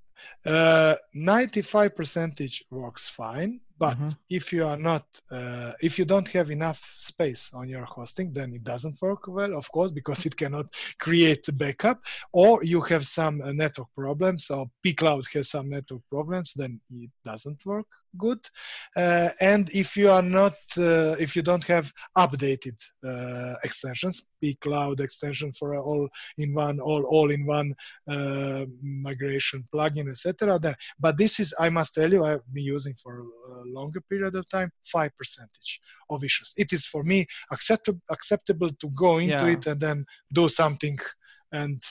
95 percentage works fine, but Uh-huh. if you are not if you don't have enough space on your hosting, then it doesn't work well, of course, because it cannot create backup, or you have some network problems, or pCloud has some network problems, then it doesn't work good. And if you are not if you don't have updated extensions, pCloud extension for all-in-one migration plugin, etc. Then, but this is, I must tell you, I've been using for a longer period of time, 5% of issues. It is for me acceptable to go into Yeah. it and then do something and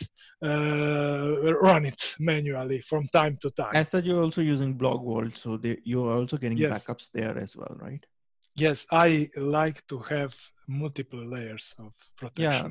run it manually from time to time. As such, you're also using BlogVault, so you're also getting Yes. backups there as well, right? Yes, I like to have multiple layers of Yeah. protection.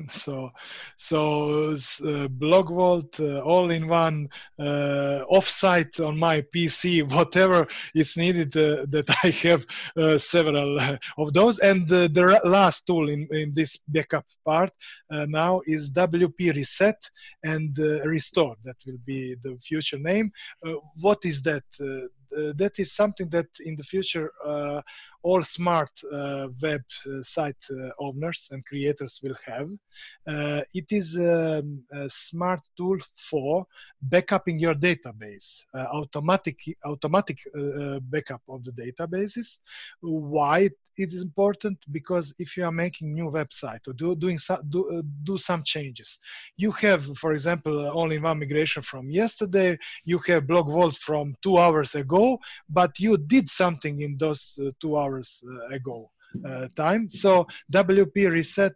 So BlogVault, all-in-one, offsite on my PC, whatever is needed. That I have several of those. And the last tool in this backup part now is WP Reset and Restore. That will be the future name. What is that? That is something that in the future all smart web site owners and creators will have. It is a smart tool for backupping your database, automatic backup of the databases. Why it is important? Because if you are making new website or do some changes, you have, for example, all-in-one migration from yesterday, you have BlogVault from 2 hours ago, but you did something in those 2 hours ago time. So WP Reset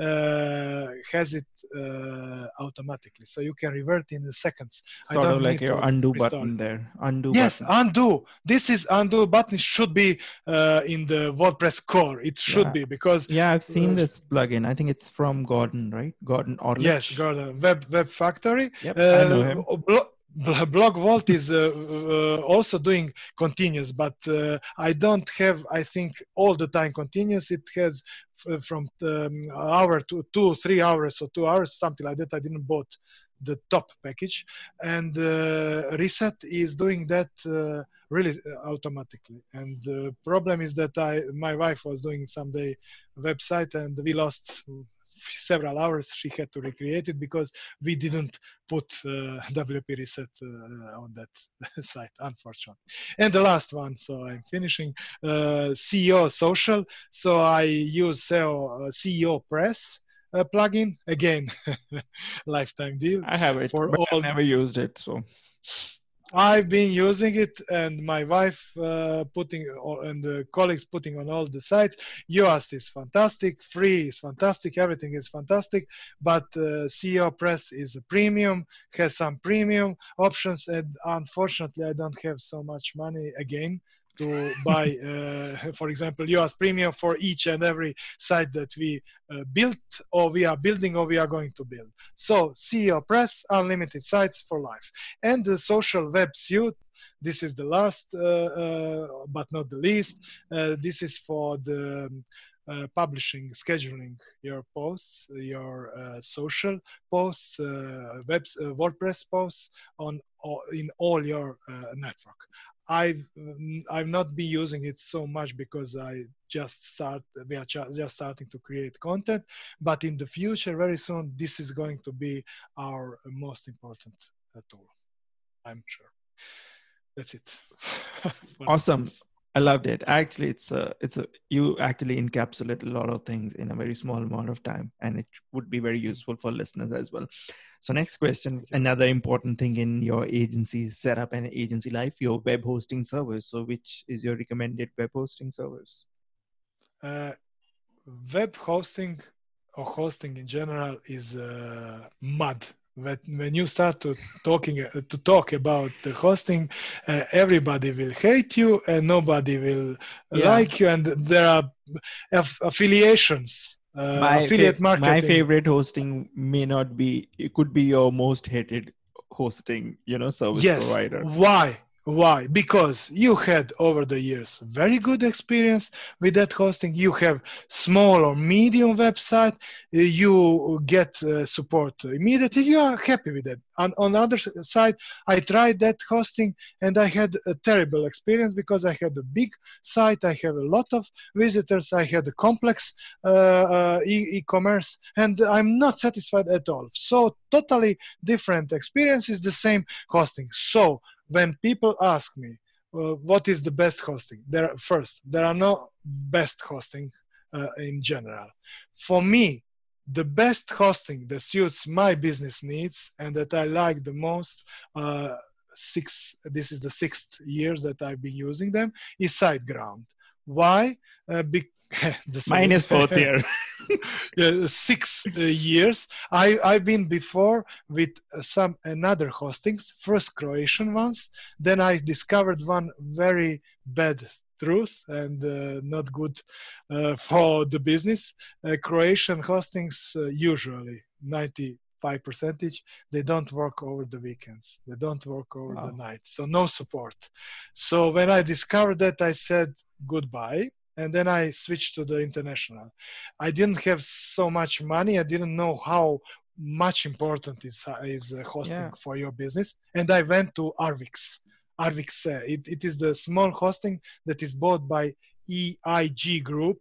has it automatically, so you can revert in seconds. I Sort of don't like need your to undo restore it. button there. Undo Yes, button. undo. This is undo button should be in the WordPress core. It should Yeah. be because Yeah, I've seen uh, this plugin. I think it's from Gordon, right? Gordon yes, Orlich. Gordon, Web Factory. Yep, I know him. BlogVault is also doing continuous, but I don't have, I think, all the time continuous. It has from hour to 2, 3 hours or 2 hours, something like that. I didn't bought the top package, and Reset is doing that really automatically. And the problem is that my wife was doing someday website, and we lost several hours. She had to recreate it because we didn't put WP Reset on that site, unfortunately. And the last one, so I'm finishing, CEO Social. So I use CEO Press plugin again. Lifetime deal I have it, for but I've all. never used it. So I've been using it, and my wife and the colleagues putting on all the sites. Yoast is fantastic, free is fantastic, everything is fantastic. But CEO Press is a premium, has some premium options, and unfortunately, I don't have so much money again to buy, for example, Yoast Premium for each and every site that we built, or we are building, or we are going to build. So CEO Press, unlimited sites for life. And the social web suite, this is the last but not the least. This is for the publishing, scheduling your posts, your social posts, WordPress posts in all your network. I've not been using it so much because we are just starting to create content, but in the future, very soon, this is going to be our most important tool. I'm sure. That's it. awesome. I loved it. Actually, it's a you actually encapsulate a lot of things in a very small amount of time, and it would be very useful for listeners as well. So next question, another important thing in your agency setup and agency life, your web hosting service. So which is your recommended web hosting service? Web hosting or hosting in general is mud. When you start to talk about the hosting, everybody will hate you and nobody will Yeah. like you, and there are affiliations, affiliate My marketing. favorite hosting may not be, it could be your most hated hosting, service Yes. provider. Why? Why? Because you had over the years very good experience with that hosting. You have small or medium website. You get support immediately. You are happy with that. On the other side, I tried that hosting and I had a terrible experience because I had a big site. I have a lot of visitors. I had a complex e-commerce, and I'm not satisfied at all. So totally different experiences, the same hosting. So when people ask me what is the best hosting, there are no best hosting in general. For me, the best hosting that suits my business needs and that I like the most, this is the 6th years that I've been using them, is SiteGround. Why? The Mine same. is fourth year. 6 years. I've been before with some another hostings, first Croatian ones. Then I discovered one very bad truth and not good for the business. Croatian hostings usually 95%, they don't work over the weekends. They don't work over the Wow. night. So no support. So when I discovered that, I said goodbye. And then I switched to the international. I didn't have so much money. I didn't know how much important is hosting Yeah. for your business. And I went to Arvix. Arvix, it is the small hosting that is bought by EIG Group.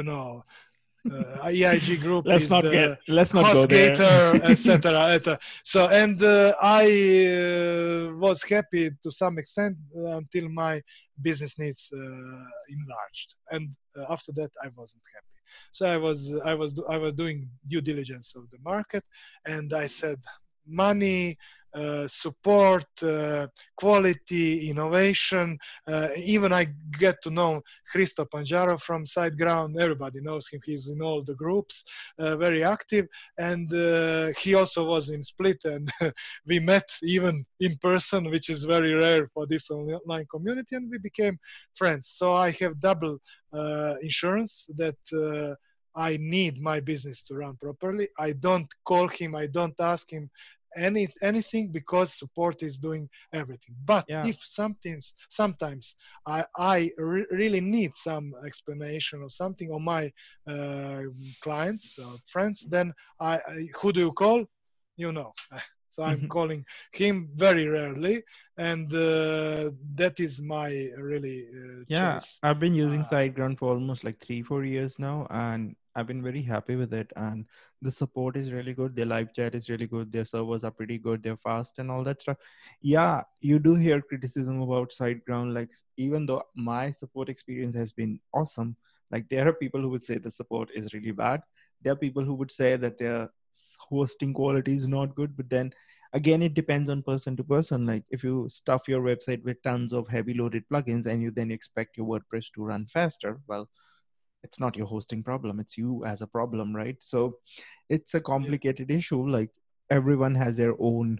EIG Group is the Let's not go there. HostGator, etc. So, and I was happy to some extent until my business needs enlarged, and after that I wasn't happy. So I was doing due diligence of the market, and I said money, support, quality, innovation. Even I get to know Hristo Panjaro from SiteGround. Everybody knows him. He's in all the groups, very active. And he also was in Split, and we met even in person, which is very rare for this online community, and we became friends. So I have double insurance that I need my business to run properly. I don't call him, I don't ask him anything because support is doing everything. But Yeah. if sometimes I really need some explanation of something on my clients or friends, then who do you call? You know. So I'm calling him very rarely, and that is my really Yeah, choice. I've been using Uh, SiteGround for almost like 3, 4 years now, and I've been very happy with it. And the support is really good. Their live chat is really good. Their servers are pretty good. They're fast and all that stuff. Yeah, you do hear criticism about SiteGround. Like, even though my support experience has been awesome, like there are people who would say the support is really bad. There are people who would say that their hosting quality is not good. But then again, it depends on person to person. Like if you stuff your website with tons of heavy loaded plugins and you then expect your WordPress to run faster, well, it's not your hosting problem, it's you as a problem, right? So it's a yeah, complicated issue. Like everyone has their own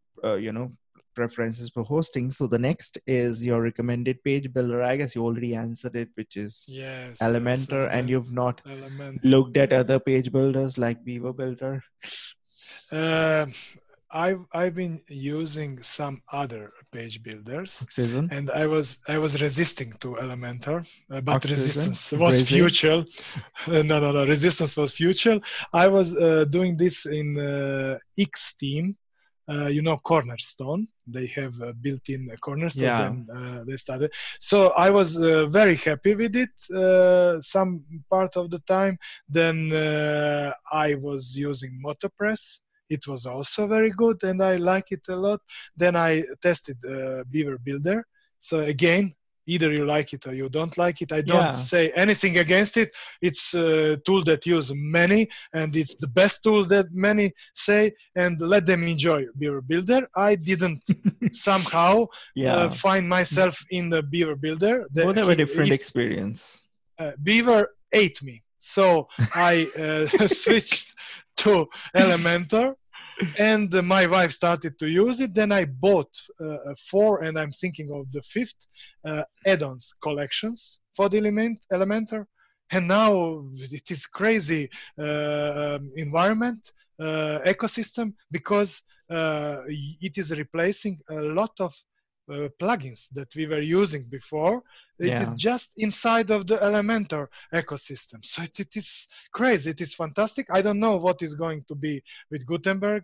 preferences for hosting. So the next is your recommended page builder. I guess you already answered it, which is yes, yes, Elementor, and you've not Elementor. looked at other page builders like Beaver Builder. Uh, I've been using some other page builders, Oxygen, and I was resisting to Elementor, but Oxygen, resistance was Brazil. futile. No, resistance was futile. I was doing this in X team. Cornerstone. They have a built-in cornerstone. Yeah. Then they started. So I was very happy with it. Some part of the time. Then I was using Motopress. It was also very good, and I like it a lot. Then I tested Beaver Builder. So again, either you like it or you don't like it. I don't Yeah. say anything against it. It's a tool that use many, and it's the best tool that many say, and let them enjoy Beaver Builder. I didn't somehow Yeah. find myself in the Beaver Builder. Both have a different experience. Beaver ate me. So I switched to Elementor, and my wife started to use it. Then I bought four, and I'm thinking of the fifth add-ons collections for the Elementor, and now it is crazy environment ecosystem, because it is replacing a lot of plugins that we were using before. It is Yeah. just inside of the Elementor ecosystem. So it is crazy. It is fantastic. I don't know what is going to be with Gutenberg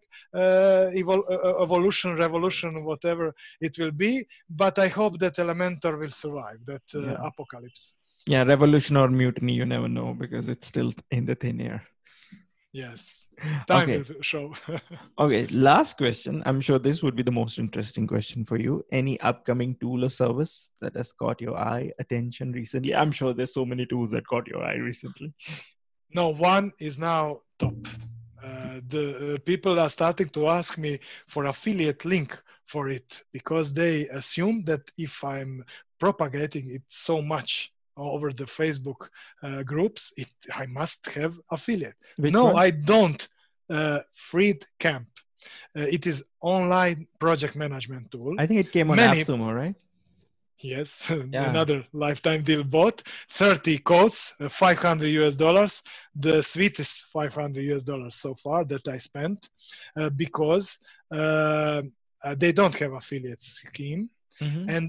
evolution, revolution, whatever it will be. But I hope that Elementor will survive that Yeah. apocalypse. Yeah. Revolution or mutiny, you never know because it's still in the thin air. Yes, time Okay. will show. Okay. Last question. I'm sure this would be the most interesting question for you. Any upcoming tool or service that has caught your eye, attention recently? I'm sure there's so many tools that caught your eye recently. No, one is now top. The people are starting to ask me for affiliate link for it, because they assume that if I'm propagating it so much over the Facebook groups, I must have affiliate. Which No, one? I don't. Freed Camp. It is online project management tool. I think it came on Many, AppSumo, right? yes, Yeah. another lifetime deal bought. 30 codes, $500. The sweetest $500 so far that I spent, because they don't have affiliate scheme. Mm-hmm. And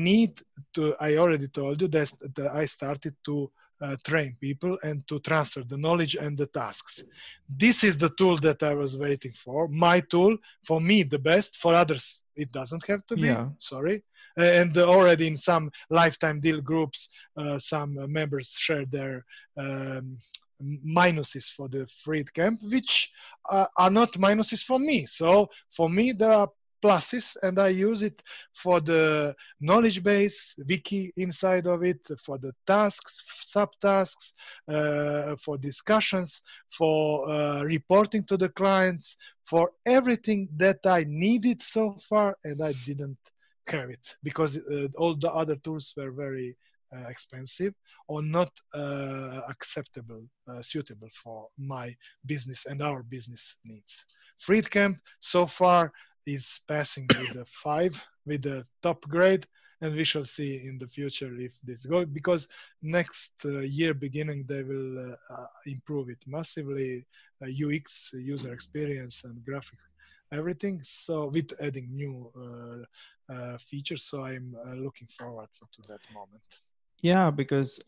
I already told you that I started to train people and to transfer the knowledge and the tasks. This is the tool that I was waiting for. My tool, for me, the best. For others, it doesn't have to be. Yeah. Sorry. And already in some lifetime deal groups, some members share their minuses for the freed camp, which are not minuses for me. So for me, there are pluses, and I use it for the knowledge base, wiki inside of it, for the tasks, subtasks, for discussions, for reporting to the clients, for everything that I needed so far, and I didn't have it because all the other tools were very expensive or not acceptable, suitable for my business and our business needs. Freedcamp so far is passing with a 5, with the top grade, and we shall see in the future if this goes, because next year beginning they will improve it massively, UX, user experience, and graphics, everything. So with adding new features, so I'm looking forward to that moment. Yeah, because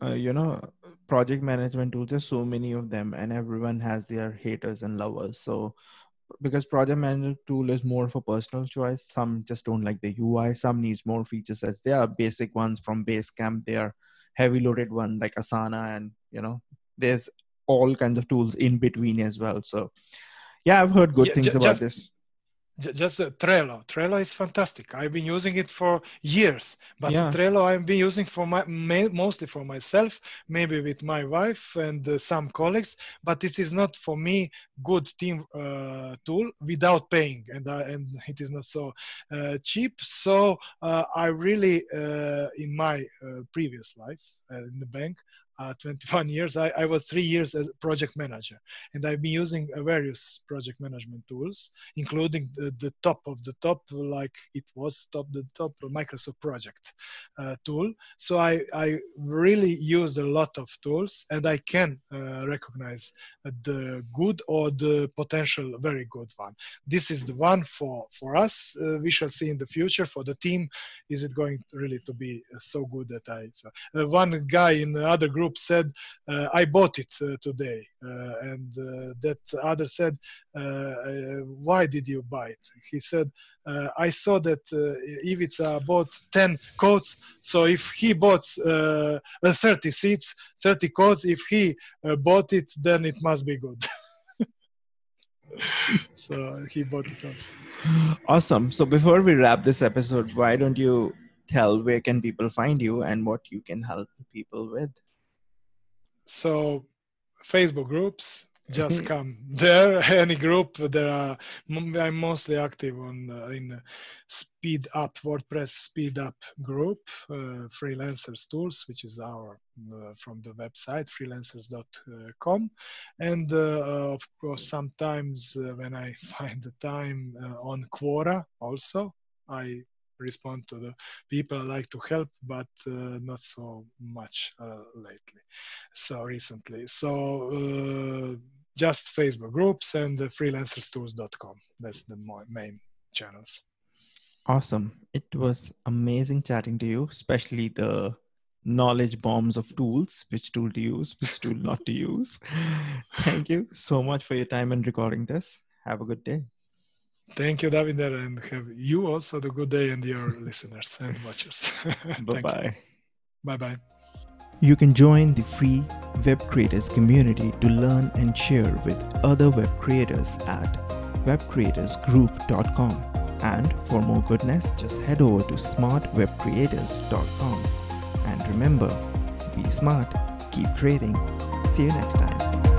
project management tools, there's so many of them, and everyone has their haters and lovers. So because project manager tool is more of a personal choice. Some just don't like the UI. Some needs more features, as there are basic ones from Basecamp. There are heavy loaded one like Asana, and there's all kinds of tools in between as well. So yeah, I've heard good Yeah, things about this. Just Trello. Trello is fantastic. I've been using it for years, but Yeah. Trello I've been using for mostly for myself, maybe with my wife and some colleagues. But it is not for me good team tool without paying, and it is not so cheap. So I really in my previous life in the bank. 21 years. I was 3 years as project manager, and I've been using various project management tools, including the top of the top, like it was the top Microsoft Project tool. So I really used a lot of tools, and I can recognize the good or the potential very good one. This is the one for us. We shall see in the future. For the team, is it going really to be so good that one guy in the other group said, I bought it today. And that other said, why did you buy it? He said, I saw that if it's about 10 codes, so if he bought 30 seats, 30 codes, if he bought it, then it must be good. So he bought it also. Awesome. So before we wrap this episode, why don't you tell where can people find you and what you can help people with? So Facebook groups, just come there. Any group, I'm mostly active on in Speed Up, WordPress Speed Up group, freelancers tools, which is our from the website freelancers.com, and of course sometimes when I find the time on Quora also I respond to the people I like to help, but not so much lately. So recently. So just Facebook groups and freelancerstools.com. That's the main channels. Awesome. It was amazing chatting to you, especially the knowledge bombs of tools, which tool to use, which tool not to use. Thank you so much for your time and recording this. Have a good day. Thank you, Davinder, and have you also the good day, and your listeners and watchers. Bye-bye. Bye-bye. You can join the free web creators community to learn and share with other web creators at webcreatorsgroup.com. And for more goodness, just head over to smartwebcreators.com. And remember, be smart, keep creating. See you next time.